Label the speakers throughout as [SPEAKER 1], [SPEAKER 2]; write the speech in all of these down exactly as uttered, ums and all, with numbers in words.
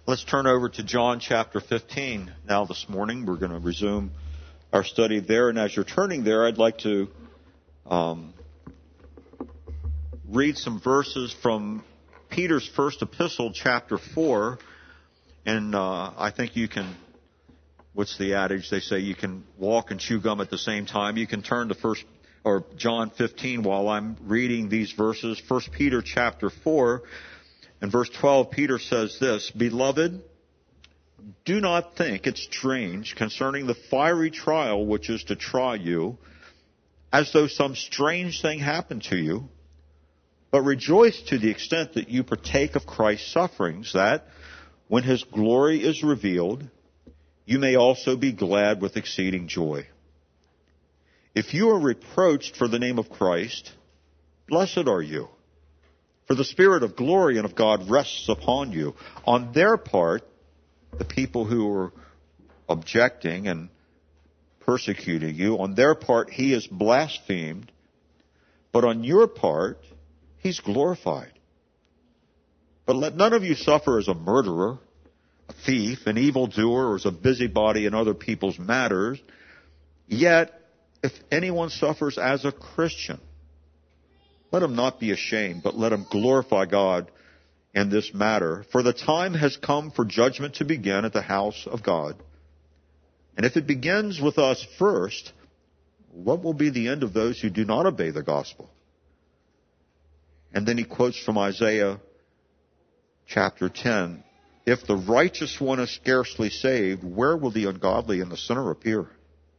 [SPEAKER 1] Let's turn over to John chapter fifteen now this morning. We're going to resume our study there. And as you're turning there, I'd like to um, read some verses from Peter's first epistle, chapter four. And uh, I think you can, what's the adage? They say you can walk and chew gum at the same time. You can turn to first or John fifteen while I'm reading these verses. First Peter chapter four. In verse twelve, Peter says this, "Beloved, do not think it strange concerning the fiery trial which is to try you, as though some strange thing happened to you, but rejoice to the extent that you partake of Christ's sufferings, that when his glory is revealed, you may also be glad with exceeding joy. If you are reproached for the name of Christ, blessed are you. For the Spirit of glory and of God rests upon you." On their part, the people who are objecting and persecuting you, on their part, he is blasphemed. But on your part, he's glorified. But let none of you suffer as a murderer, a thief, an evildoer, or as a busybody in other people's matters. Yet, if anyone suffers as a Christian, let him not be ashamed, but let him glorify God in this matter. For the time has come for judgment to begin at the house of God. And if it begins with us first, what will be the end of those who do not obey the gospel? And then he quotes from Isaiah chapter ten. "If the righteous one is scarcely saved, where will the ungodly and the sinner appear?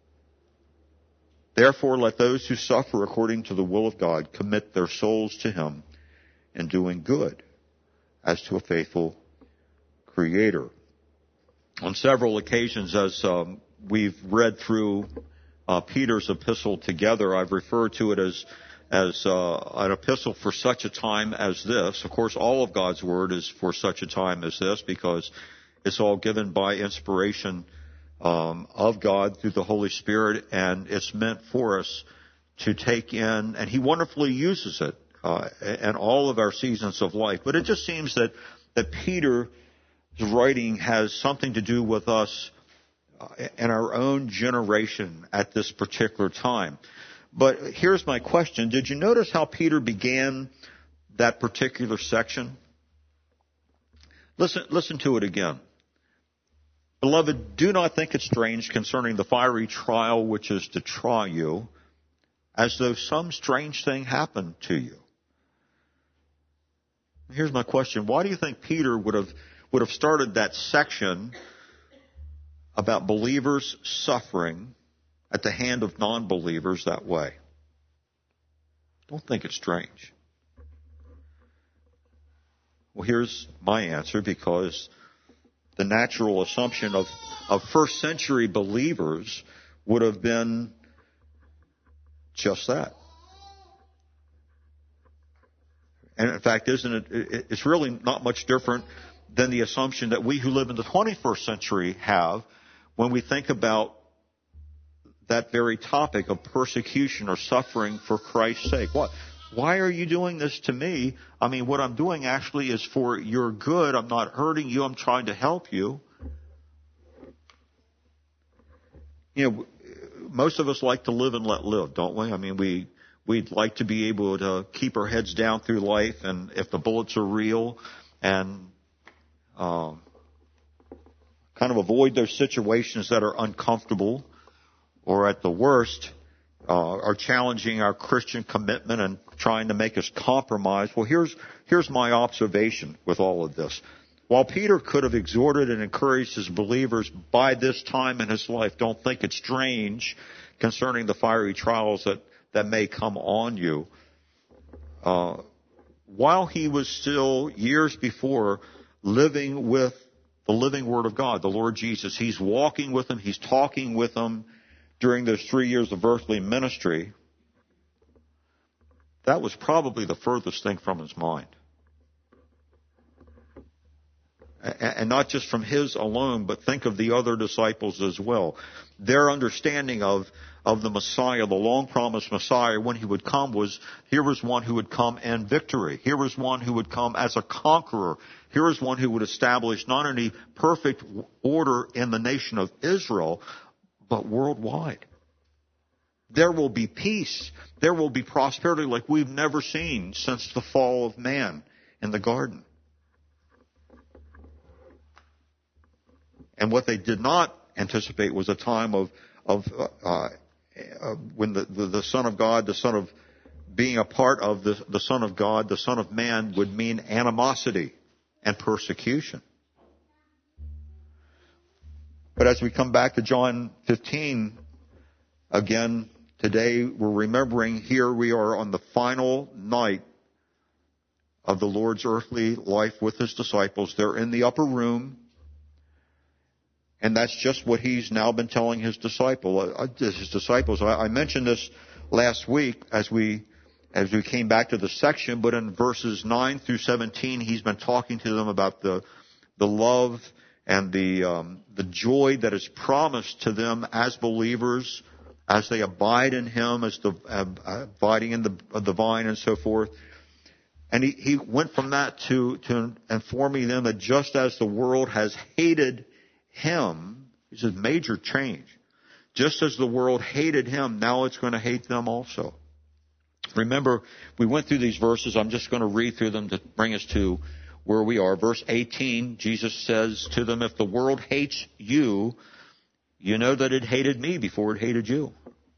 [SPEAKER 1] Therefore, let those who suffer according to the will of God commit their souls to him in doing good, as to a faithful Creator." On several occasions, as um, we've read through uh, Peter's epistle together, I've referred to it as as uh, an epistle for such a time as this. Of course, all of God's Word is for such a time as this, because it's all given by inspiration Um, of God through the Holy Spirit, and it's meant for us to take in, and he wonderfully uses it uh, in all of our seasons of life. But it just seems that, that Peter's writing has something to do with us uh, in our own generation at this particular time. But here's my question. Did you notice how Peter began that particular section? Listen, listen to it again. "Beloved, do not think it strange concerning the fiery trial which is to try you, as though some strange thing happened to you." Here's my question. Why do you think Peter would have would have started that section about believers suffering at the hand of non-believers that way? Don't think it's strange. Well, here's my answer, because the natural assumption of, of first century believers would have been just that. And in fact, isn't it, it's really not much different than the assumption that we who live in the twenty-first century have when we think about that very topic of persecution or suffering for Christ's sake. What? Why are you doing this to me? I mean, what I'm doing actually is for your good. I'm not hurting you. I'm trying to help you. You know, most of us like to live and let live, don't we? I mean, we, we'd like to be able to keep our heads down through life, and if the bullets are real, and um, kind of avoid those situations that are uncomfortable, or at the worst, Uh, are challenging our Christian commitment and trying to make us compromise. Well, here's here's my observation with all of this. While Peter could have exhorted and encouraged his believers by this time in his life, don't think it strange concerning the fiery trials that, that may come on you. Uh, while he was still, years before, living with the living Word of God, the Lord Jesus, he's walking with him, he's talking with him, during those three years of earthly ministry, that was probably the furthest thing from his mind. And not just from his alone, but think of the other disciples as well. Their understanding of, of the Messiah, the long-promised Messiah, when he would come was, here was one who would come in victory. Here was one who would come as a conqueror. Here is one who would establish not only perfect order in the nation of Israel, but worldwide. There will be peace. There will be prosperity like we've never seen since the fall of man in the garden. And what they did not anticipate was a time of of uh, uh, when the, the, the Son of God, the Son of being a part of the, the Son of God, the Son of Man would mean animosity and persecution. But as we come back to John fifteen, again, today we're remembering here we are on the final night of the Lord's earthly life with his disciples. They're in the upper room. And that's just what he's now been telling his disciple, uh, his disciples. I, I mentioned this last week as we as we came back to the section, but in verses nine through seventeen, he's been talking to them about the the love and the um, the joy that is promised to them as believers, as they abide in him, as the uh, abiding in the uh, the vine and so forth. And he, he went from that to to informing them that just as the world has hated him, it's a major change. Just as the world hated him, now it's going to hate them also. Remember, we went through these verses. I'm just going to read through them to bring us to where we are. Verse eighteen, Jesus says to them, if the world hates you, you know that it hated me before it hated you.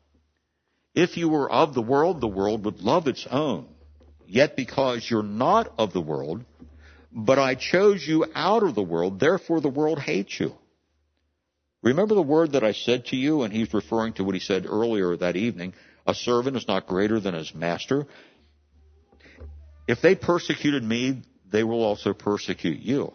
[SPEAKER 1] If you were of the world, the world would love its own. Yet because you're not of the world, but I chose you out of the world, therefore the world hates you. Remember the word that I said to you, and he's referring to what he said earlier that evening, a servant is not greater than his master. If they persecuted me, they will also persecute you.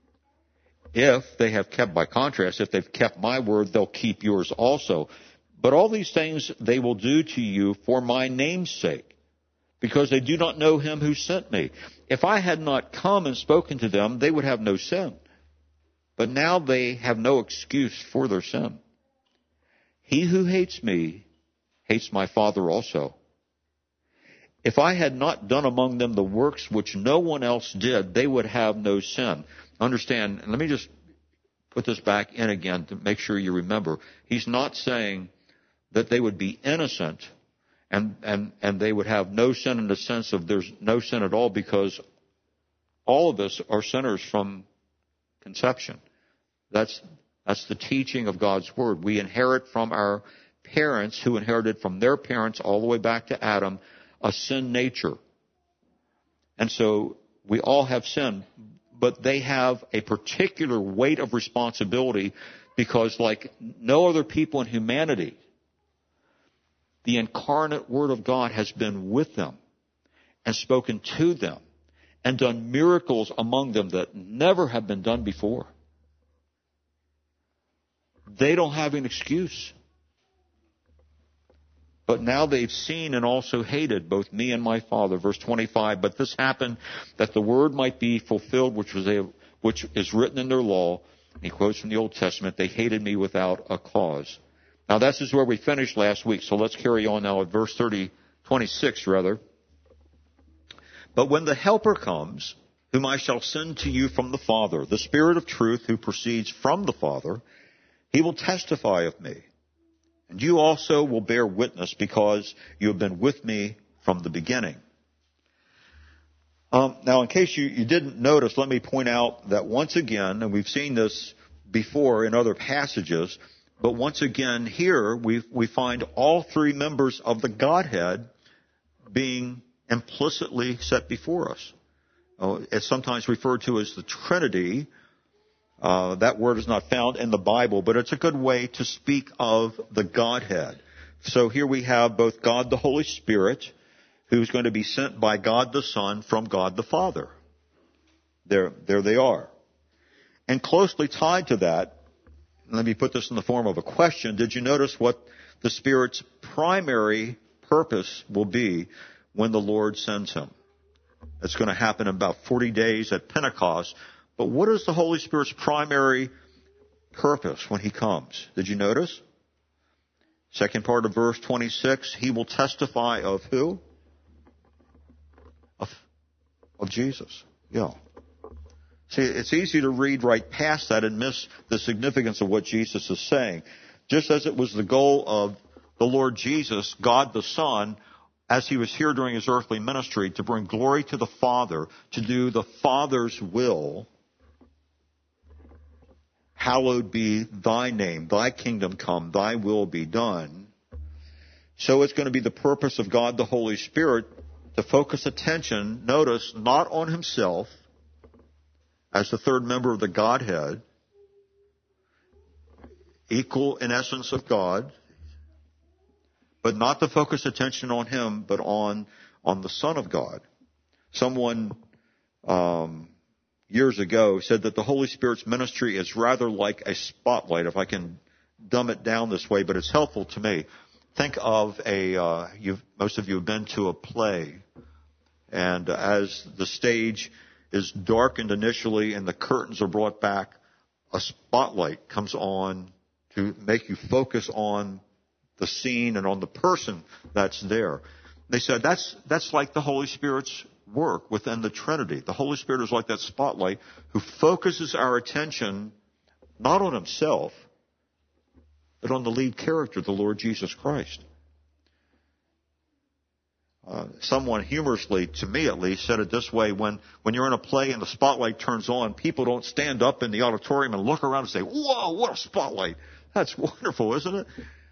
[SPEAKER 1] If they have kept, by contrast, if they've kept my word, they'll keep yours also. But all these things they will do to you for my name's sake, because they do not know him who sent me. If I had not come and spoken to them, they would have no sin. But now they have no excuse for their sin. He who hates me hates my Father also. If I had not done among them the works which no one else did, they would have no sin. Understand, and let me just put this back in again to make sure you remember. He's not saying that they would be innocent and, and, and they would have no sin in the sense of there's no sin at all, because all of us are sinners from conception. That's, that's the teaching of God's Word. We inherit from our parents, who inherited from their parents all the way back to Adam, a sin nature. And so we all have sin, but they have a particular weight of responsibility because, like no other people in humanity, the incarnate Word of God has been with them and spoken to them and done miracles among them that never have been done before. They don't have an excuse. But now they've seen and also hated both me and my Father. Verse twenty-five, but this happened that the word might be fulfilled, which was a, which is written in their law. He quotes from the Old Testament, they hated me without a cause. Now this is where we finished last week, so let's carry on now at verse thirty, twenty-six rather. But when the Helper comes, whom I shall send to you from the Father, the Spirit of truth who proceeds from the Father, he will testify of me. And you also will bear witness because you have been with me from the beginning. Um, now, in case you, you didn't notice, let me point out that once again, and we've seen this before in other passages, but once again here we we find all three members of the Godhead being implicitly set before us. Uh, it's sometimes referred to as the Trinity. Uh, that word is not found in the Bible, but it's a good way to speak of the Godhead. So here we have both God the Holy Spirit, who's going to be sent by God the Son from God the Father. There, there they are. And closely tied to that, let me put this in the form of a question. Did you notice what the Spirit's primary purpose will be when the Lord sends him? It's going to happen in about forty days at Pentecost. But what is the Holy Spirit's primary purpose when he comes? Did you notice? Second part of verse twenty-six, he will testify of who? Of, of Jesus. Yeah. See, it's easy to read right past that and miss the significance of what Jesus is saying. Just as it was the goal of the Lord Jesus, God the Son, as he was here during his earthly ministry, to bring glory to the Father, to do the Father's will. Hallowed be thy name, thy kingdom come, thy will be done. So it's going to be the purpose of God the Holy Spirit to focus attention, notice, not on himself as the third member of the Godhead, equal in essence of God, but not to focus attention on him, but on, on the Son of God. Someone um, years ago said that the Holy Spirit's ministry is rather like a spotlight, if I can dumb it down this way, but it's helpful to me. Think of a, uh, you've, most of you have been to a play, and as the stage is darkened initially and the curtains are brought back, a spotlight comes on to make you focus on the scene and on the person that's there. They said that's that's like the Holy Spirit's work within the Trinity. The Holy Spirit is like that spotlight who focuses our attention not on himself, but on the lead character, the Lord Jesus Christ. Uh, someone humorously, to me at least, said it this way: when, when you're in a play and the spotlight turns on, people don't stand up in the auditorium and look around and say, "Whoa, what a spotlight! That's wonderful, isn't it?"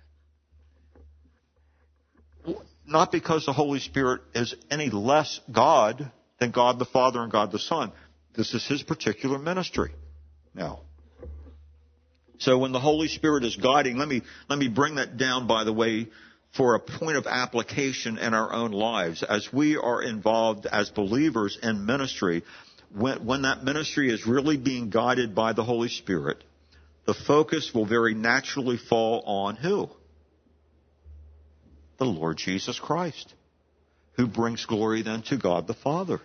[SPEAKER 1] Not because the Holy Spirit is any less God than God the Father and God the Son. This is his particular ministry. Now, so when the Holy Spirit is guiding, let me let me bring that down, by the way, for a point of application in our own lives. As we are involved as believers in ministry, when, when that ministry is really being guided by the Holy Spirit, the focus will very naturally fall on who? The Lord Jesus Christ, who brings glory then to God the Father.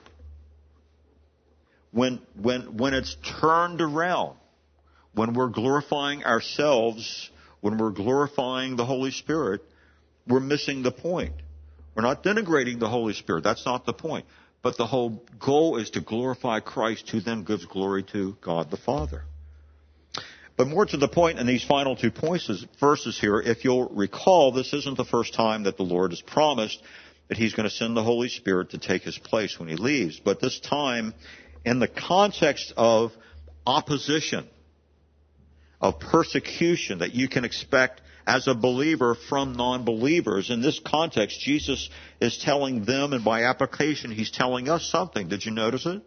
[SPEAKER 1] When, when, when it's turned around, when we're glorifying ourselves, when we're glorifying the Holy Spirit, we're missing the point. We're not denigrating the Holy Spirit. That's not the point. But the whole goal is to glorify Christ, who then gives glory to God the Father. But more to the point in these final two points, verses here, if you'll recall, this isn't the first time that the Lord has promised that he's going to send the Holy Spirit to take his place when he leaves. But this time, in the context of opposition, of persecution that you can expect as a believer from non-believers. In this context, Jesus is telling them, and by application, he's telling us something. Did you notice it?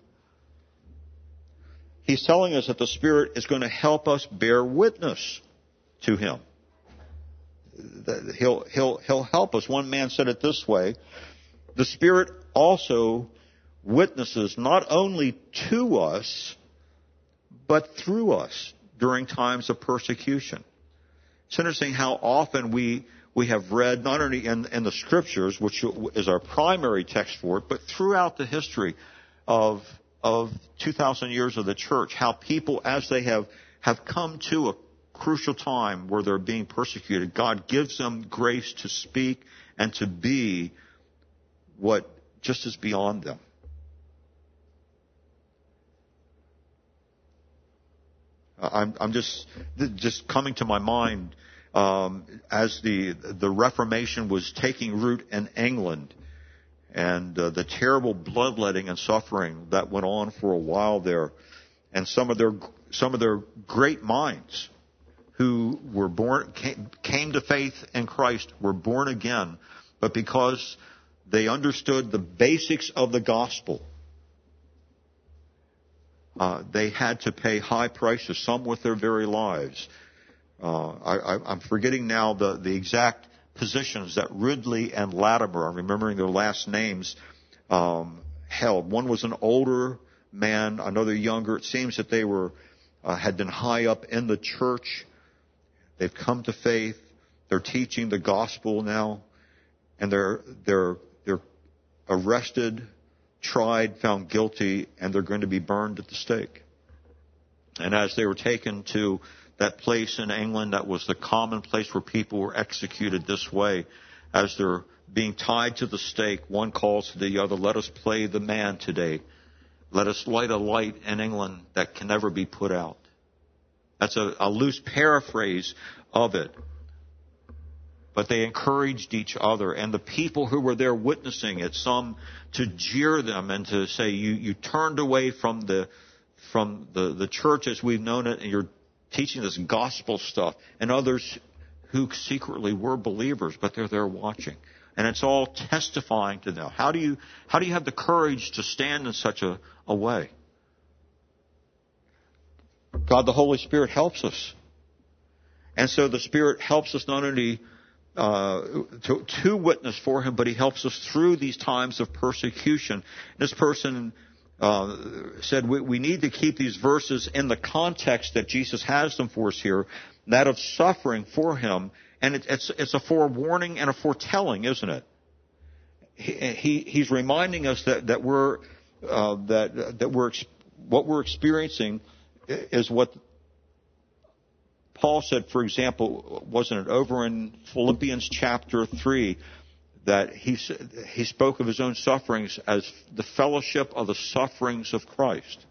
[SPEAKER 1] He's telling us that the Spirit is going to help us bear witness to him. He'll, he'll, he'll help us. One man said it this way: the Spirit also witnesses not only to us, but through us during times of persecution. It's interesting how often we we have read, not only in, in the Scriptures, which is our primary text for it, but throughout the history of of two thousand years of the church, how people, as they have, have come to a crucial time where they're being persecuted, God gives them grace to speak and to be what just is beyond them. I'm, I'm just just coming to my mind um, as the the Reformation was taking root in England, and uh, the terrible bloodletting and suffering that went on for a while there, and some of their some of their great minds who were born came, came to faith in Christ were born again, but because they understood the basics of the gospel, Uh, they had to pay high prices, some with their very lives. Uh, I, I'm forgetting now the, the exact positions that Ridley and Latimer, I'm remembering their last names, um, held. One was an older man, another younger. It seems that they were uh, had been high up in the church. They've come to faith. They're teaching the gospel now, and they're they're they're arrested, tried, found guilty, and they're going to be burned at the stake. And as they were taken to that place in England that was the common place where people were executed this way, as they're being tied to the stake, one calls to the other, let us play the man today. Let us light a light in England that can never be put out. That's a, a loose paraphrase of it. But they encouraged each other, and the people who were there witnessing it, some to jeer them and to say, you, you turned away from the from the, the church as we've known it, and you're teaching this gospel stuff, and others who secretly were believers, but they're there watching. And it's all testifying to them. How do you how do you have the courage to stand in such a, a way? God, the Holy Spirit, helps us. And so the Spirit helps us not only uh, to, to witness for Him, but He helps us through these times of persecution. This person uh, said we, we need to keep these verses in the context that Jesus has them for us here, that of suffering for Him. And it, it's, it's a forewarning and a foretelling, isn't it? He, he, he's reminding us that, that we're uh, that that we're what we're experiencing is what Paul said, for example, wasn't it over in Philippians chapter three, that he he spoke of his own sufferings as the fellowship of the sufferings of Christ.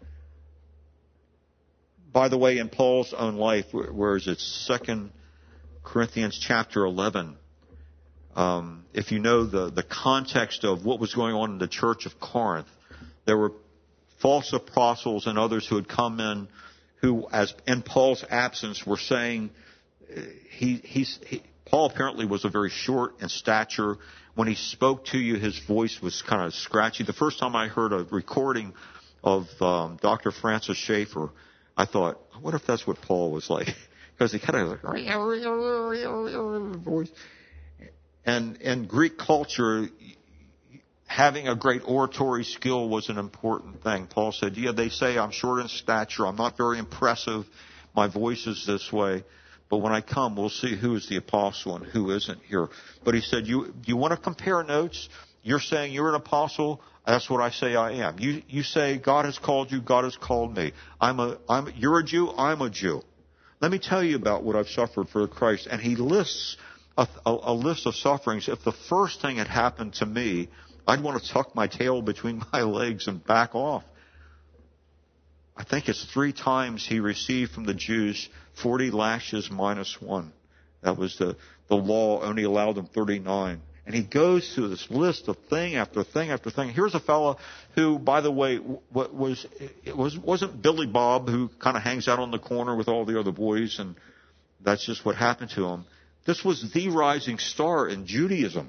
[SPEAKER 1] By the way, in Paul's own life, where is it? Second Corinthians chapter eleven. Um, if you know the, the context of what was going on in the church of Corinth, there were false apostles and others who had come in who, as in Paul's absence, were saying he, he's, he, Paul apparently was a very short in stature. When he spoke to you, his voice was kind of scratchy. The first time I heard a recording of um, Doctor Francis Schaeffer, I thought, what if that's what Paul was like? Because he kind of like voice. And in Greek culture, having a great oratory skill was an important thing. Paul said, yeah, they say I'm short in stature. I'm not very impressive. My voice is this way. But when I come, we'll see who is the apostle and who isn't here. But he said, you, you want to compare notes? You're saying you're an apostle. That's what I say I am. You, you say God has called you. God has called me. I'm a, I'm, you're a Jew. I'm a Jew. Let me tell you about what I've suffered for Christ. And he lists a, a, a list of sufferings. If the first thing had happened to me, I'd want to tuck my tail between my legs and back off. I think it's three times he received from the Jews forty lashes minus one. That was the, the law, only allowed them thirty-nine. And he goes through this list of thing after thing after thing. Here's a fellow who, by the way, was it was wasn't Billy Bob, who kind of hangs out on the corner with all the other boys, and that's just what happened to him. This was the rising star in Judaism.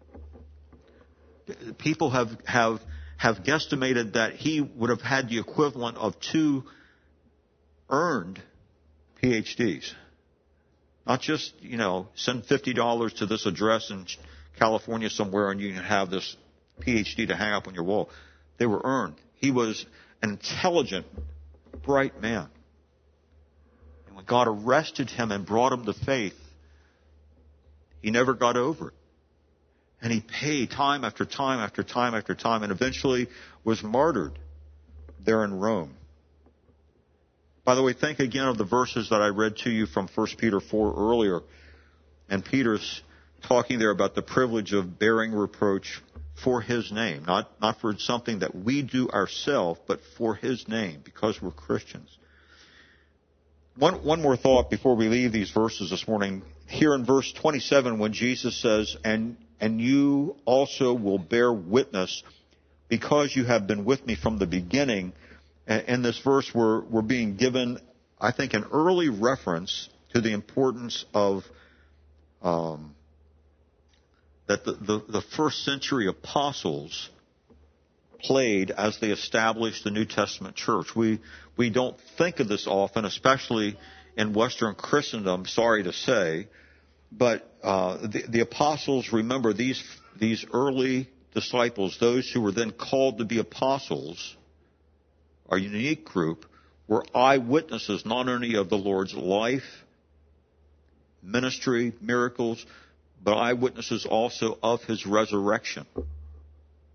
[SPEAKER 1] People have have have guesstimated that he would have had the equivalent of two earned P H Ds. Not just, you know, send fifty dollars to this address in California somewhere and you can have this P H D to hang up on your wall. They were earned. He was an intelligent, bright man. And when God arrested him and brought him to faith, he never got over it. And he paid time after time after time after time and eventually was martyred there in Rome. By the way, think again of the verses that I read to you from First Peter four earlier. And Peter's talking there about the privilege of bearing reproach for his name. Not, not for something that we do ourselves, but for his name, because we're Christians. One, one more thought before we leave these verses this morning. Here in verse twenty-seven, when Jesus says, and, and you also will bear witness because you have been with me from the beginning. In this verse, we're, we're being given, I think, an early reference to the importance of um, that the, the, the first century apostles played as they established the New Testament church. We we don't think of this often, especially in Western Christendom, sorry to say, but uh, the, the apostles, remember, these these early disciples, those who were then called to be apostles, our unique group, were eyewitnesses not only of the Lord's life, ministry, miracles, but eyewitnesses also of his resurrection.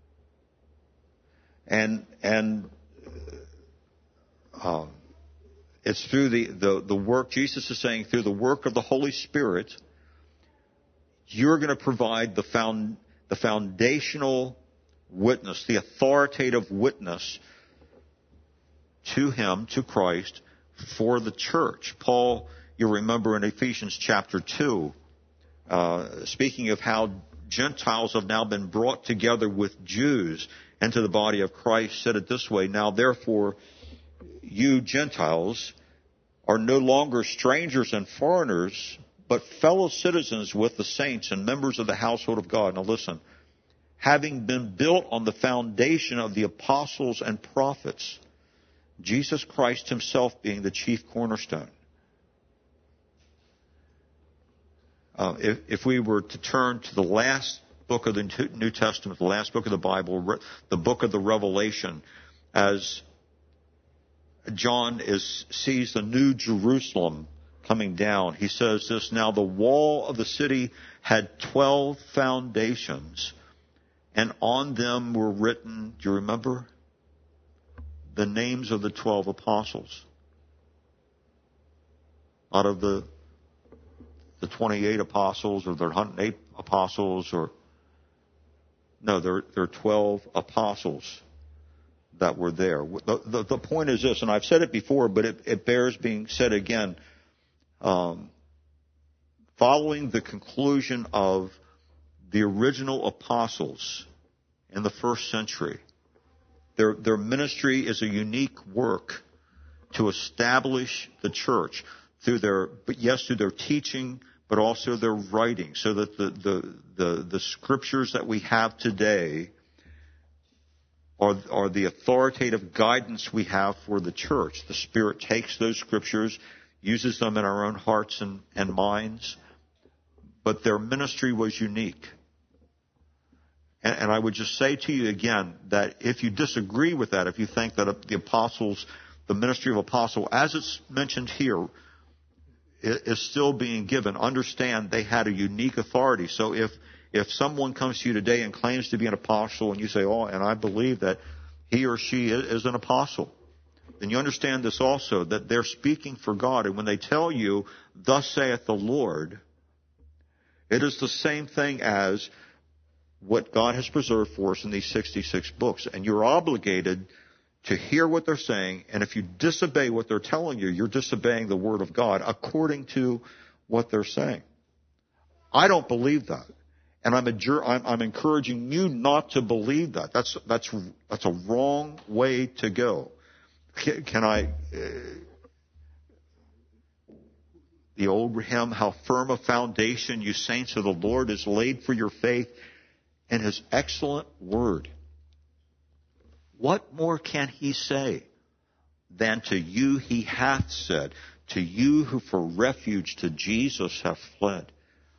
[SPEAKER 1] And and uh, it's through the, the, the work, Jesus is saying, through the work of the Holy Spirit, you're going to provide the found, the foundational witness, the authoritative witness to Him, to Christ, for the church. Paul, you remember in Ephesians chapter two, uh, speaking of how Gentiles have now been brought together with Jews into the body of Christ, said it this way: now therefore you Gentiles are no longer strangers and foreigners, but fellow citizens with the saints and members of the household of God. Now listen, having been built on the foundation of the apostles and prophets, Jesus Christ Himself being the chief cornerstone. Uh, if, if we were to turn to the last book of the New Testament, the last book of the Bible, the book of the Revelation, as John is, sees the new Jerusalem coming down, he says this: now the wall of the city had twelve foundations, and on them were written, do you remember? The names of the twelve apostles. Out of the the twenty-eight apostles, or the one hundred eight apostles, or no, there, there are twelve apostles that were there. The, the, the point is this, and I've said it before, but it, it bears being said again. Um, following the conclusion of the original apostles in the first century, their, their ministry is a unique work to establish the church through their, but yes, through their teaching, but also their writing, so that the, the, the, the scriptures that we have today are, are the authoritative guidance we have for the church. The Spirit takes those scriptures, uses them in our own hearts and, and minds, but their ministry was unique. And, and I would just say to you again that if you disagree with that, if you think that the apostles, the ministry of apostle, as it's mentioned here, is still being given, understand they had a unique authority. So if if someone comes to you today and claims to be an apostle, and you say, oh, and I believe that he or she is an apostle, then you understand this also, that they're speaking for God. And when they tell you, thus saith the Lord, it is the same thing as what God has preserved for us in these sixty-six books. And you're obligated to hear what they're saying, and if you disobey what they're telling you, you're disobeying the Word of God according to what they're saying. I don't believe that. And I'm, adjur- I'm, I'm encouraging you not to believe that. That's, that's, that's a wrong way to go. Can, can I, uh, the old hymn, how firm a foundation, you saints of the Lord, is laid for your faith in His excellent word. What more can He say than to you He hath said, to you who for refuge to Jesus have fled?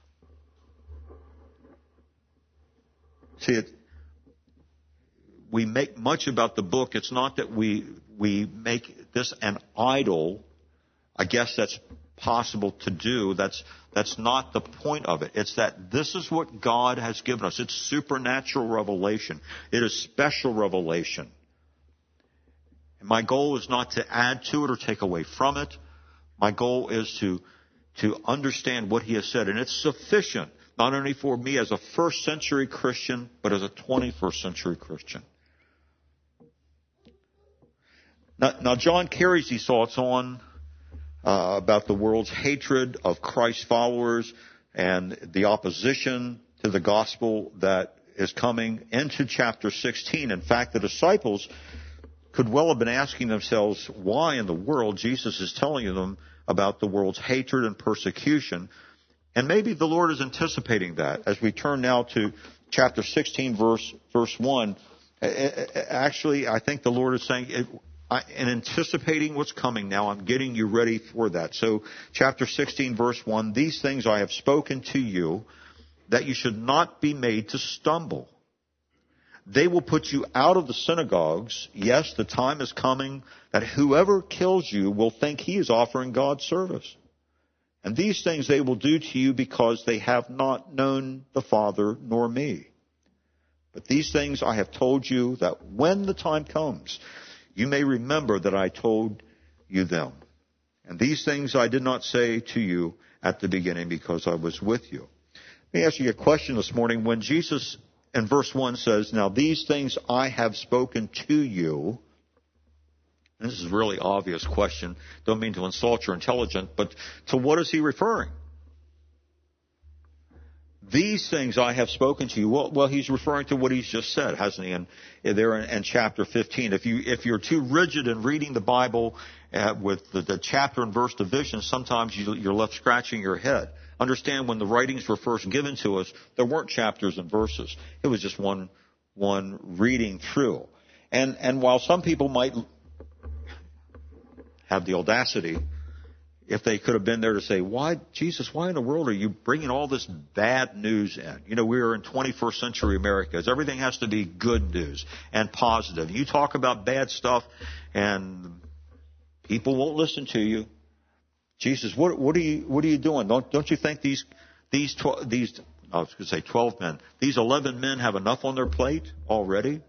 [SPEAKER 1] See, it, we make much about the book. It's not that we we make this an idol. I guess that's possible to do. That's that's not the point of it. It's that this is what God has given us. It's supernatural revelation. It is special revelation. And my goal is not to add to it or take away from it. My goal is to to understand what He has said. And it's sufficient, not only for me as a first century Christian, but as a twenty-first century Christian. Now, now John carries these thoughts on uh, about the world's hatred of Christ's followers and the opposition to the gospel that is coming into chapter sixteen. In fact, the disciples could well have been asking themselves why in the world Jesus is telling them about the world's hatred and persecution. And maybe the Lord is anticipating that. As we turn now to chapter sixteen, verse verse one, actually, I think the Lord is saying, in anticipating what's coming now, I'm getting you ready for that. So chapter sixteen, verse one, these things I have spoken to you, that you should not be made to stumble. They will put you out of the synagogues. Yes, the time is coming that whoever kills you will think he is offering God service. And these things they will do to you because they have not known the Father nor me. But these things I have told you, that when the time comes, you may remember that I told you them. And these things I did not say to you at the beginning because I was with you. Let me ask you a question this morning. When Jesus in verse one says, now these things I have spoken to you, this is a really obvious question. Don't mean to insult your intelligence, but to what is he referring? These things I have spoken to you. Well, well, he's referring to what he's just said, hasn't he? And there in, in chapter fifteen. If you if you're too rigid in reading the Bible uh, with the, the chapter and verse division, sometimes you, you're left scratching your head. Understand, when the writings were first given to us, there weren't chapters and verses. It was just one one reading through. And and while some people might have the audacity, if they could have been there to say, why, Jesus, why in the world are you bringing all this bad news in? You know, we are in twenty-first century America. Everything has to be good news and positive. You talk about bad stuff and people won't listen to you. Jesus, what, what are you, what are you doing? Don't, don't you think these, these, tw- these, I was going to say twelve men, these eleven men have enough on their plate already?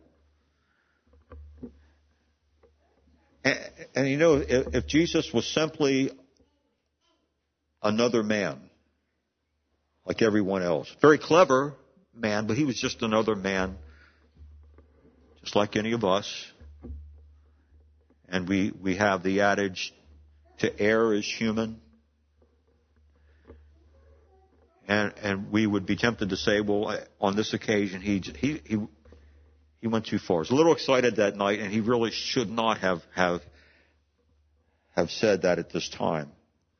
[SPEAKER 1] And, and you know, if, if Jesus was simply another man, like everyone else. Very clever man, but he was just another man, just like any of us. And we, we have the adage, to err is human. And, and we would be tempted to say, well, on this occasion, he, he, he, he went too far. He was a little excited that night, and he really should not have, have, have said that at this time.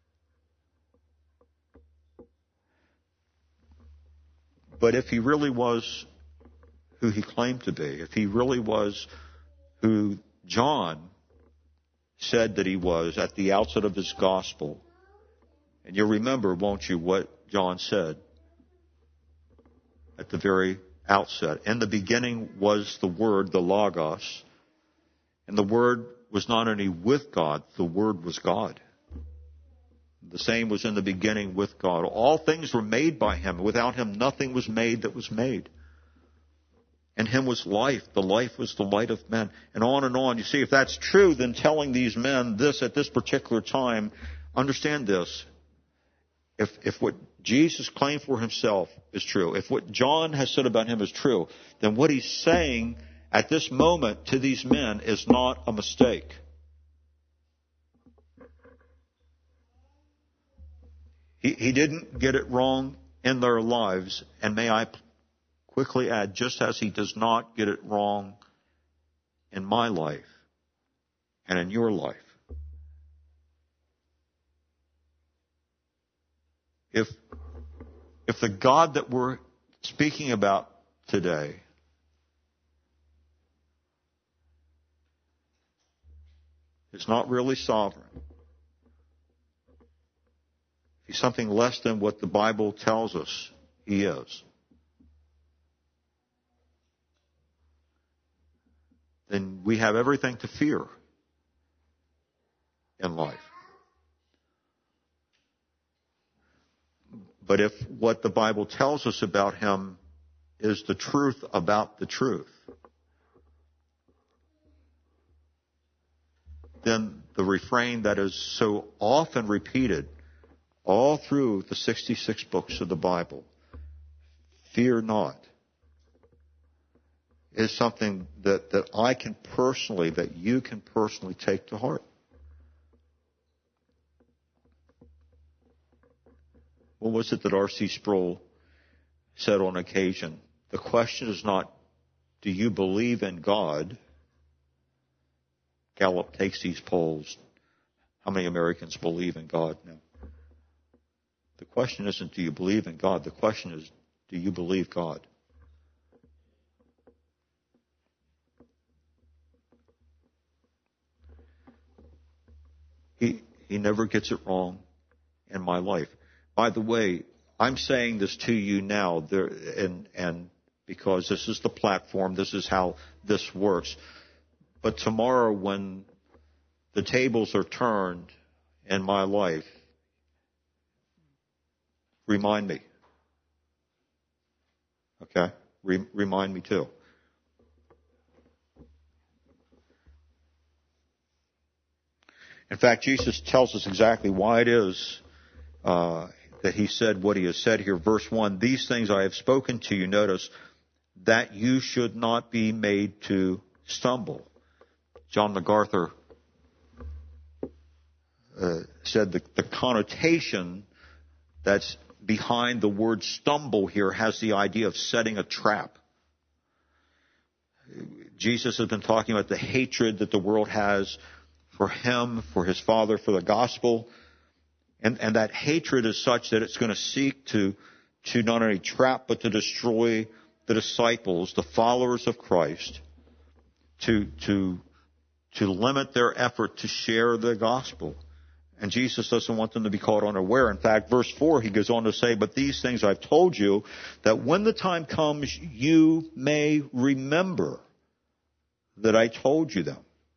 [SPEAKER 1] But if he really was who he claimed to be, if he really was who John said that he was at the outset of his gospel, and you'll remember, won't you, what John said at the very outset. In the beginning was the Word, the Logos, and the Word was not only with God, the Word was God. The same was in the beginning with God. All things were made by him. Without him, nothing was made that was made. In him was life. The life was the light of men. And on and on. You see, if that's true, then telling these men this at this particular time, understand this. If, if what Jesus claimed for himself is true, if what John has said about him is true, then what he's saying at this moment to these men is not a mistake. He, he didn't get it wrong in their lives. And may I quickly add, just as he does not get it wrong in my life and in your life. If, if the God that we're speaking about today is not really sovereign, he's something less than what the Bible tells us he is, then we have everything to fear in life. But if what the Bible tells us about him is the truth about the truth, then the refrain that is so often repeated all through the sixty-six books of the Bible, fear not, is something that, that I can personally, that you can personally take to heart. What was it that R C Sproul said on occasion? The question is not, do you believe in God? Gallup takes these polls. How many Americans believe in God now? The question isn't, do you believe in God? The question is, do you believe God? He, he never gets it wrong in my life. By the way, I'm saying this to you now, there, and, and because this is the platform, this is how this works. But tomorrow, when the tables are turned in my life, remind me. Okay? Re- remind me too. In fact, Jesus tells us exactly why it is uh, that he said what he has said here. Verse one, these things I have spoken to you, notice, that you should not be made to stumble. John MacArthur uh, said the, the connotation that's behind the word stumble here has the idea of setting a trap. Jesus has been talking about the hatred that the world has for him, for his Father, for the gospel. And, and that hatred is such that it's going to seek to, to not only trap, but to destroy the disciples, the followers of Christ, to, to, to limit their effort to share the gospel. And Jesus doesn't want them to be caught unaware. In fact, verse four, he goes on to say, but these things I've told you, that when the time comes, you may remember that I told you them.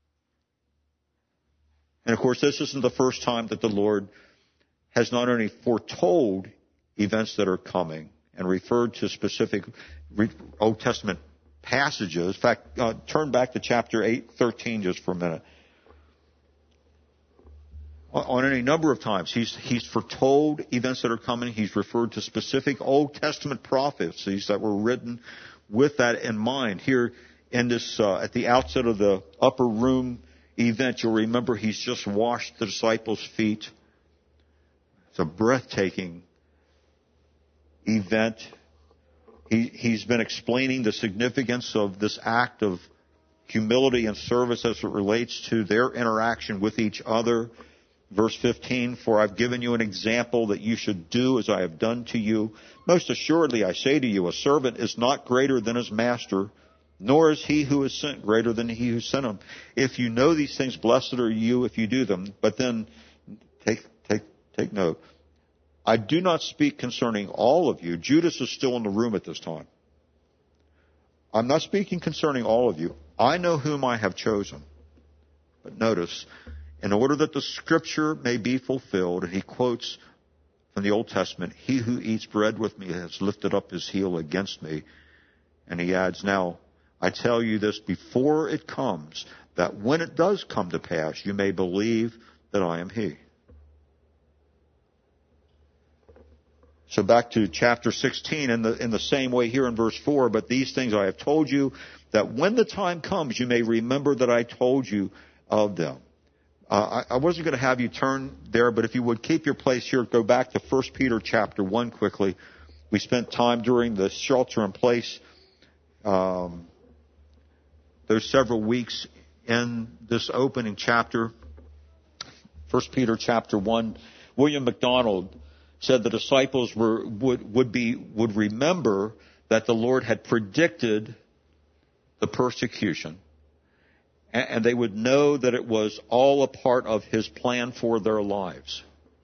[SPEAKER 1] And of course, this isn't the first time that the Lord has not only foretold events that are coming and referred to specific Old Testament passages. In fact, uh, turn back to chapter eight, thirteen just for a minute. On any number of times, he's, he's foretold events that are coming. He's referred to specific Old Testament prophecies that were written with that in mind. Here in this, uh, at the outset of the upper room event, you'll remember he's just washed the disciples' feet. It's a breathtaking event. He, he's been explaining the significance of this act of humility and service as it relates to their interaction with each other. Verse fifteen, for I've given you an example that you should do as I have done to you. Most assuredly, I say to you, a servant is not greater than his master, nor is he who is sent greater than he who sent him. If you know these things, blessed are you if you do them. But then, take, take, take note. I do not speak concerning all of you. Judas is still in the room at this time. I'm not speaking concerning all of you. I know whom I have chosen. But notice, in order that the scripture may be fulfilled, and he quotes from the Old Testament, he who eats bread with me has lifted up his heel against me. And he adds, now, I tell you this before it comes, that when it does come to pass, you may believe that I am he. So back to chapter sixteen, in the, in the same way here in verse four, but these things I have told you, that when the time comes, you may remember that I told you of them. Uh, I, I wasn't going to have you turn there, but if you would keep your place here, go back to First Peter chapter one quickly. We spent time during the shelter in place, um, those several weeks in this opening chapter. First Peter chapter one. William MacDonald said the disciples were would would be would remember that the Lord had predicted the persecution. And they would know that it was all a part of his plan for their lives.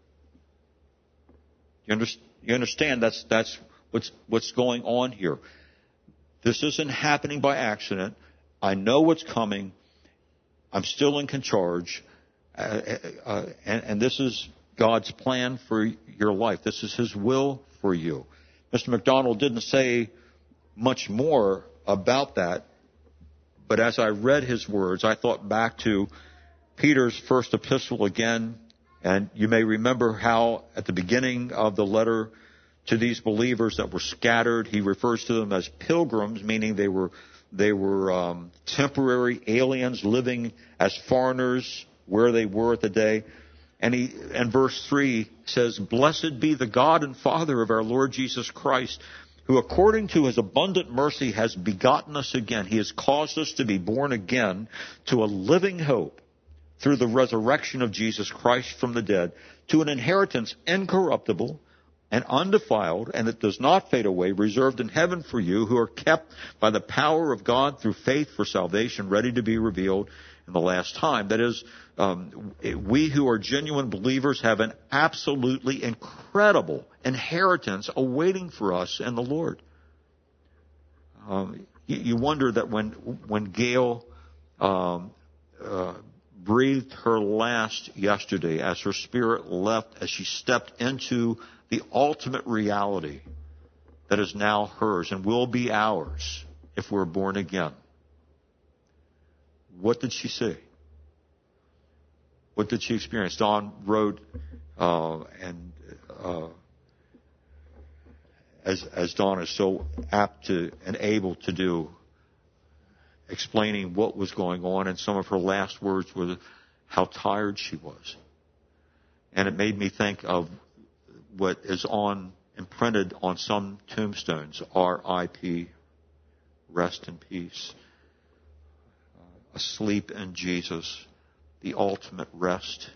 [SPEAKER 1] You understand? You understand that's that's what's what's going on here. This isn't happening by accident. I know what's coming. I'm still in charge, uh, uh, and, and this is God's plan for your life. This is His will for you. Mister MacDonald didn't say much more about that. But as I read his words, I thought back to Peter's first epistle again. And you may remember how at the beginning of the letter to these believers that were scattered, he refers to them as pilgrims, meaning they were they were um, temporary aliens living as foreigners where they were at the day. And he, and verse three says, blessed be the God and Father of our Lord Jesus Christ, who according to his abundant mercy has begotten us again. He has caused us to be born again to a living hope through the resurrection of Jesus Christ from the dead, to an inheritance incorruptible and undefiled, and that does not fade away, reserved in heaven for you, who are kept by the power of God through faith for salvation, ready to be revealed in the last time. That is, um, we who are genuine believers have an absolutely incredible inheritance awaiting for us in the Lord. Um, you, you wonder that when when Gail um, uh, breathed her last yesterday, as her spirit left, as she stepped into the ultimate reality that is now hers and will be ours if we're born again. What did she say? What did she experience? Don wrote, uh, and uh, as as Don is so apt to and able to do, explaining what was going on, and some of her last words were how tired she was. And it made me think of what is on imprinted on some tombstones, R I P, rest in peace, uh, asleep in Jesus, the ultimate rest.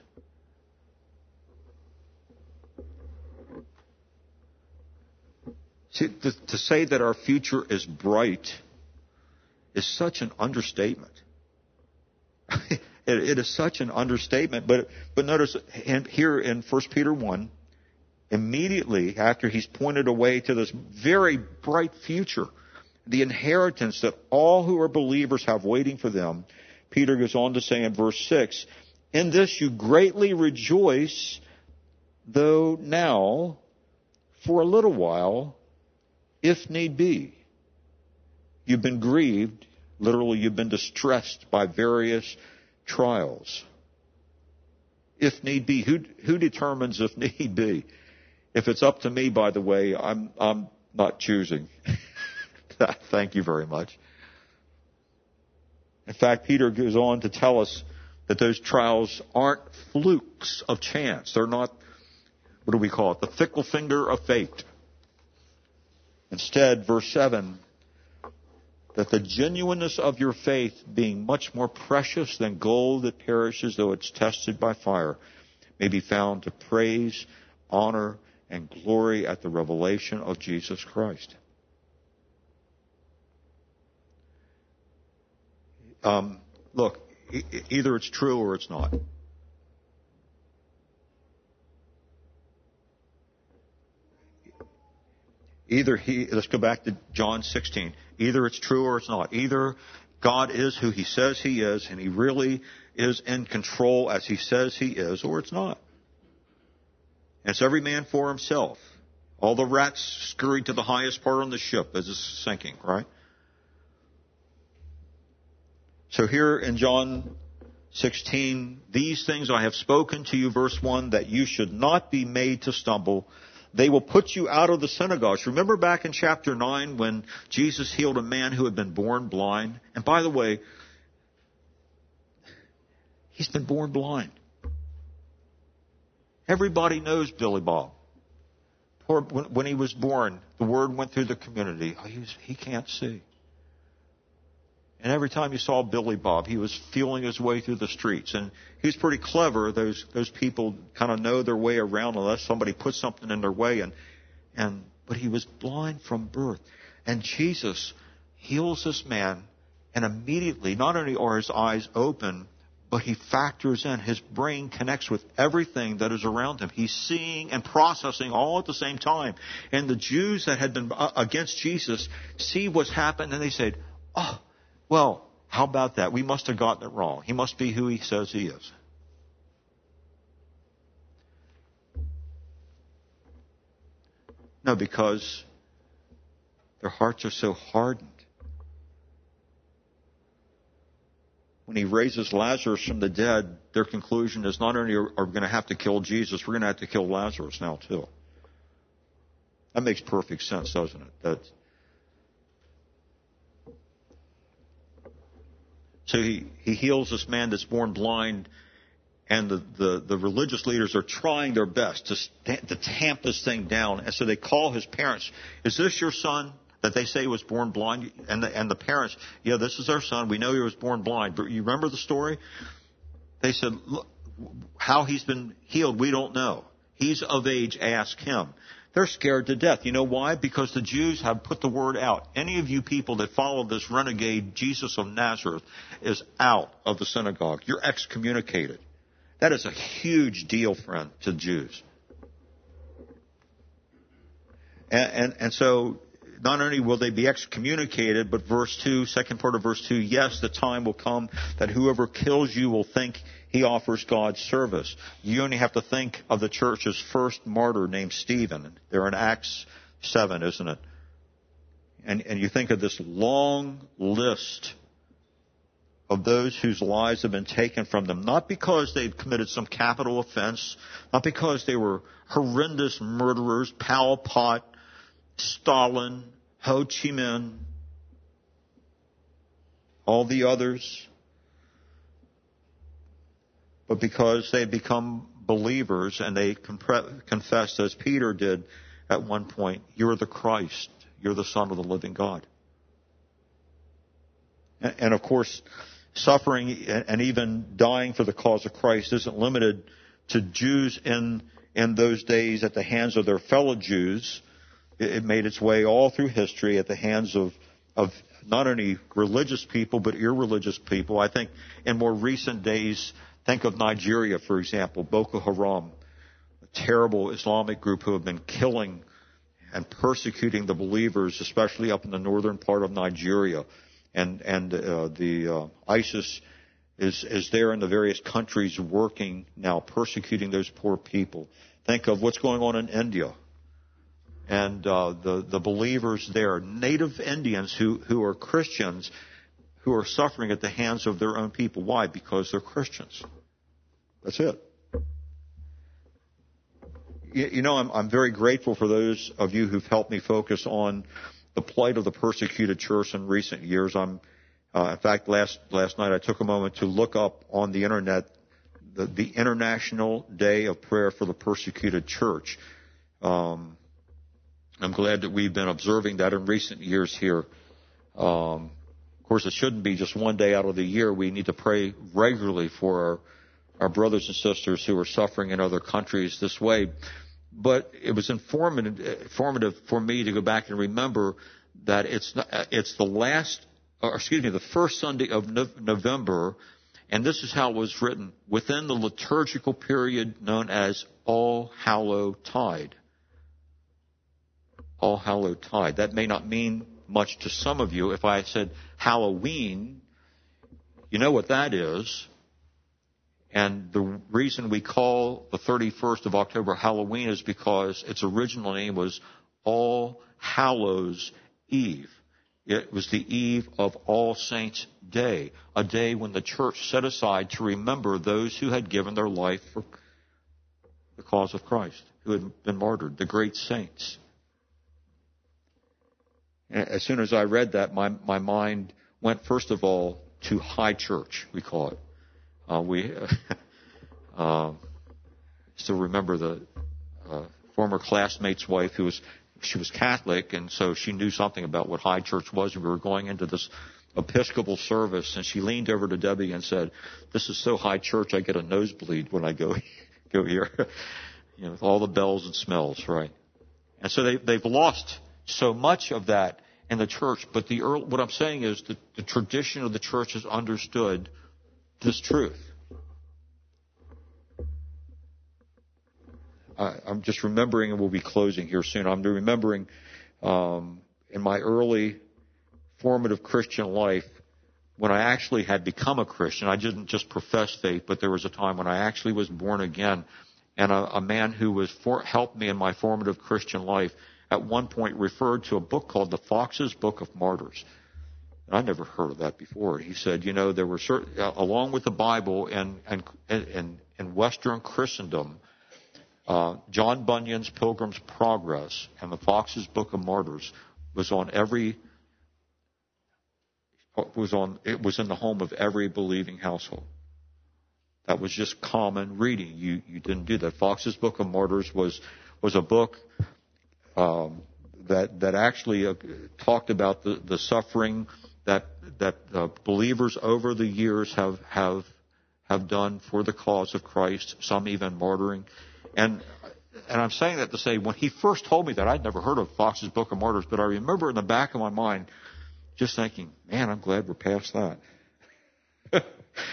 [SPEAKER 1] See, to, to say that our future is bright is such an understatement. it, it is such an understatement. But but notice in, here in First Peter one, immediately after he's pointed away to this very bright future, the inheritance that all who are believers have waiting for them, Peter goes on to say in verse six, in this you greatly rejoice, though now, for a little while, if need be, you've been grieved, literally you've been distressed by various trials. If need be. Who, who determines if need be? If it's up to me, by the way, I'm, I'm not choosing. Thank you very much. In fact, Peter goes on to tell us that those trials aren't flukes of chance. They're not, what do we call it, the fickle finger of fate. Instead, verse seven, that the genuineness of your faith, being much more precious than gold that perishes though it's tested by fire, may be found to praise, honor, and glory at the revelation of Jesus Christ. Um, look, e- either it's true or it's not. Either he, let's go back to John sixteen. Either it's true or it's not. Either God is who he says he is and he really is in control as he says he is, or it's not. And it's every man for himself. All the rats scurried to the highest part on the ship as it's sinking, right? So here in John sixteen, these things I have spoken to you, verse one, that you should not be made to stumble. They will put you out of the synagogues. Remember back in chapter nine when Jesus healed a man who had been born blind? And by the way, he's been born blind. Everybody knows Billy Bob. Poor, when, when he was born, the word went through the community. Oh, he, was, he can't see. And every time you saw Billy Bob, he was feeling his way through the streets. And he was pretty clever. Those those people kind of know their way around unless somebody puts something in their way. And and but he was blind from birth. And Jesus heals this man, and immediately, not only are his eyes open, but he factors in, his brain connects with everything that is around him. He's seeing and processing all at the same time. And the Jews that had been against Jesus see what's happened, and they said, oh, well, how about that? We must have gotten it wrong. He must be who he says he is. No, because their hearts are so hardened. When he raises Lazarus from the dead, their conclusion is not only are we going to have to kill Jesus, we're going to have to kill Lazarus now too. That makes perfect sense, doesn't it? That. So he, he heals this man that's born blind, and the, the, the religious leaders are trying their best to, st- to tamp this thing down. And so they call his parents. Is this your son that they say was born blind? And the, and the parents, yeah, this is our son. We know he was born blind. But you remember the story? They said, look, how he's been healed, we don't know. He's of age, ask him. They're scared to death. You know why? Because the Jews have put the word out. Any of you people that follow this renegade Jesus of Nazareth is out of the synagogue. You're excommunicated. That is a huge deal, friend, to Jews. And, and, and so not only will they be excommunicated, but verse two, second part of verse two, yes, the time will come that whoever kills you will think he offers God's service. You only have to think of the church's first martyr named Stephen. They're in Acts seven, isn't it? And, and you think of this long list of those whose lives have been taken from them, not because they'd committed some capital offense, not because they were horrendous murderers, Pol Pot, Stalin, Ho Chi Minh, all the others, but because they become believers and they confess, as Peter did at one point, you're the Christ, you're the Son of the living God. And of course, suffering and even dying for the cause of Christ isn't limited to Jews in in those days at the hands of their fellow Jews. It made its way all through history at the hands of of not only religious people but irreligious people. I think in more recent days, think of Nigeria, for example, Boko Haram, a terrible Islamic group who have been killing and persecuting the believers, especially up in the northern part of Nigeria. And and uh, the uh, ISIS is is there in the various countries working now, persecuting those poor people. Think of what's going on in India, and uh, the the believers there, native Indians who who are Christians, who are suffering at the hands of their own people. Why? Because they're Christians. That's it. You, you know, I'm I'm very grateful for those of you who've helped me focus on the plight of the persecuted church in recent years. I'm, uh, in fact, last last night I took a moment to look up on the internet the, the International Day of Prayer for the Persecuted Church. Um, I'm glad that we've been observing that in recent years here. Um, of course, it shouldn't be just one day out of the year. We need to pray regularly for our, our brothers and sisters who are suffering in other countries this way. But it was informative, informative for me to go back and remember that it's not, it's the last, or excuse me, the first Sunday of November, and this is how it was written, within the liturgical period known as All Hallow Tide. All Hallow Tide. That may not mean much to some of you. If I said Halloween, you know what that is. And the reason we call the thirty-first of October Halloween is because its original name was All Hallows Eve. It was the eve of All Saints' Day, a day when the church set aside to remember those who had given their life for the cause of Christ, who had been martyred, the great saints. And as soon as I read that, my, my mind went, first of all, to high church, we call it. Uh, we uh, still remember the uh, former classmate's wife who was, she was Catholic, and so she knew something about what high church was. And we were going into this Episcopal service, and she leaned over to Debbie and said, "This is so high church, I get a nosebleed when I go go here." You know, with all the bells and smells, right? And so they they've lost so much of that in the church. But the early, what I'm saying is that the tradition of the church has understood this truth. I, I'm just remembering, and we'll be closing here soon. I'm remembering um, in my early formative Christian life, when I actually had become a Christian. I didn't just profess faith, but there was a time when I actually was born again. And a, a man who was for, helped me in my formative Christian life at one point referred to a book called The Fox's Book of Martyrs. I never heard of that before. He said, you know, there were certain, uh, along with the Bible and and and, and Western Christendom, uh, John Bunyan's Pilgrim's Progress and the Fox's Book of Martyrs was on every was on it was in the home of every believing household. That was just common reading. You you didn't do that. Fox's Book of Martyrs was was a book um, that that actually uh, talked about the the suffering that that uh, believers over the years have have have done for the cause of Christ, some even martyring. And and I'm saying that to say, when he first told me that, I'd never heard of Fox's Book of Martyrs, but I remember in the back of my mind just thinking, man, I'm glad we're past that.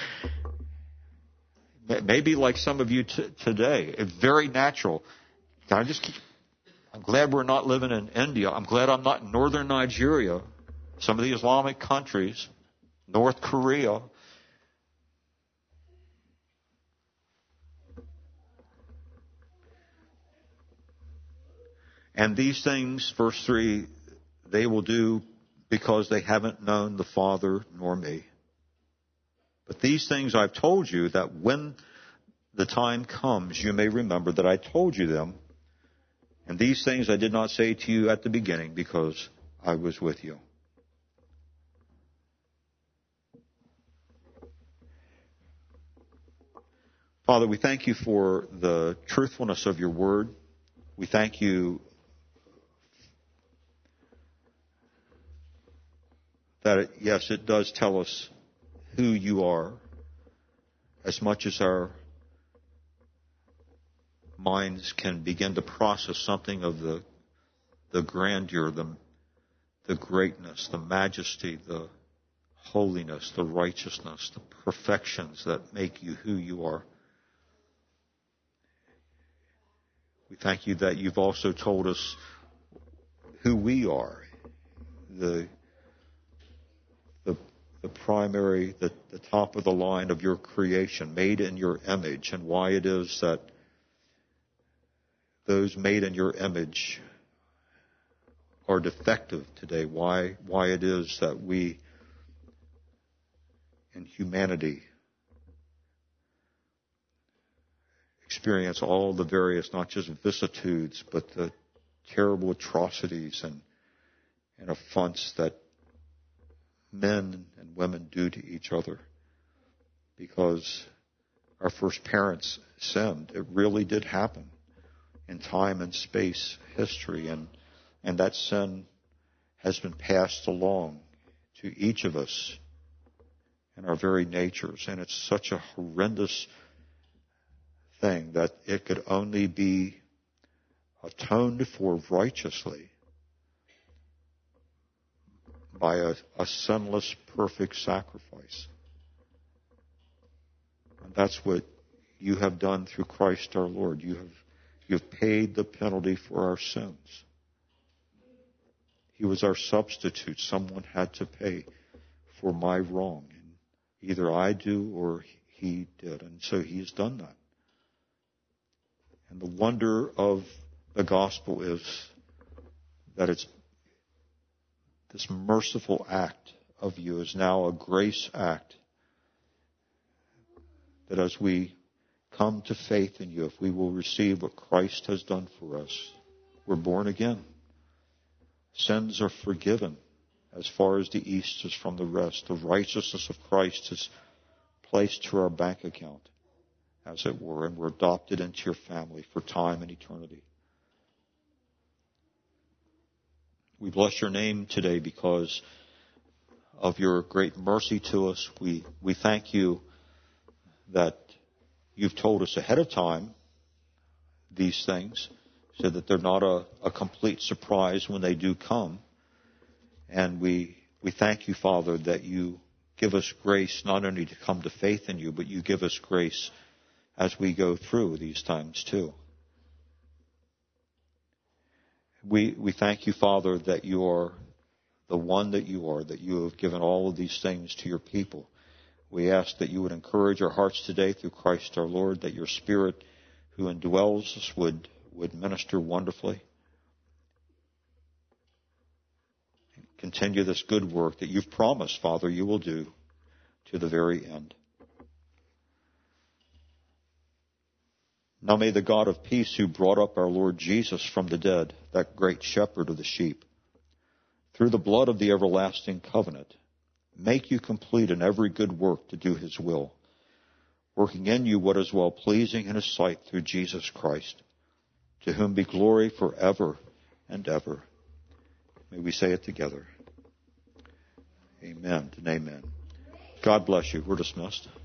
[SPEAKER 1] Maybe like some of you t- today, it's very natural. Can I just keep, I'm glad we're not living in India. I'm glad I'm not in northern Nigeria. Some of the Islamic countries, North Korea. And these things, verse three, they will do because they haven't known the Father nor me. But these things I've told you, that when the time comes, you may remember that I told you them. And these things I did not say to you at the beginning, because I was with you. Father, we thank you for the truthfulness of your word. We thank you that, it, yes, it does tell us who you are, as much as our minds can begin to process something of the the grandeur, the, the greatness, the majesty, the holiness, the righteousness, the perfections that make you who you are. We thank you that you've also told us who we are, the the, the primary, the, the top of the line of your creation, made in your image, and why it is that those made in your image are defective today, why why it is that we in humanity experience all the various, not just vicissitudes, but the terrible atrocities and, and affronts that men and women do to each other because our first parents sinned. It really did happen in time and space history, and, and that sin has been passed along to each of us in our very natures, and it's such a horrendous thing that it could only be atoned for righteously by a, a sinless, perfect sacrifice. And that's what you have done through Christ our Lord. You have you've paid the penalty for our sins. He was our substitute. Someone had to pay for my wrong. And either I do or he did. And so he has done that. And the wonder of the gospel is that it's this merciful act of you is now a grace act. That as we come to faith in you, if we will receive what Christ has done for us, we're born again. Sins are forgiven as far as the east is from the west. The righteousness of Christ is placed to our bank account, as it were, and we're adopted into your family for time and eternity. We bless your name today because of your great mercy to us. We, we thank you that you've told us ahead of time these things so that they're not a, a complete surprise when they do come. And we, we thank you, Father, that you give us grace not only to come to faith in you, but you give us grace as we go through these times too. We we thank you, Father, that you are the one that you are, that you have given all of these things to your people. We ask that you would encourage our hearts today through Christ our Lord, that your Spirit who indwells us would, would minister wonderfully. And continue this good work that you've promised, Father, you will do to the very end. Now may the God of peace, who brought up our Lord Jesus from the dead, that great shepherd of the sheep, through the blood of the everlasting covenant, make you complete in every good work to do his will, working in you what is well pleasing in his sight through Jesus Christ, to whom be glory forever and ever. May we say it together. Amen and amen. God bless you. We're dismissed.